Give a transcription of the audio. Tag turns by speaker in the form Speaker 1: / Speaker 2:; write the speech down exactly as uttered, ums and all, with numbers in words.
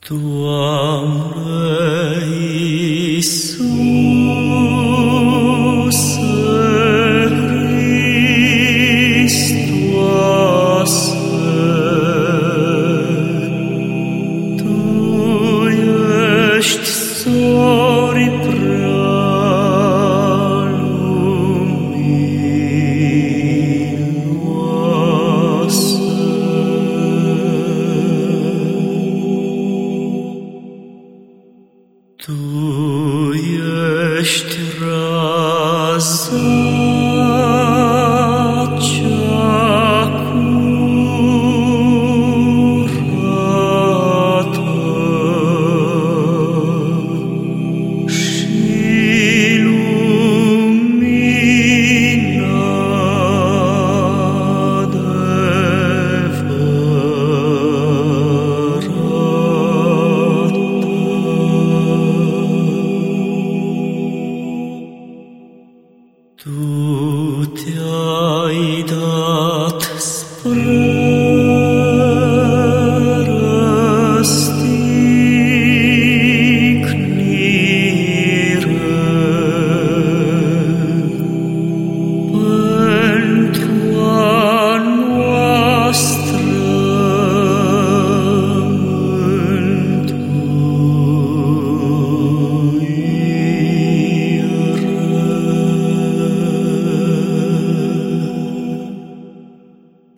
Speaker 1: Doamne Iisuse Hristoase, Tu ești sorii prea luminoase. Tu ești raza cea curată și lumina Tu te-ai dat spre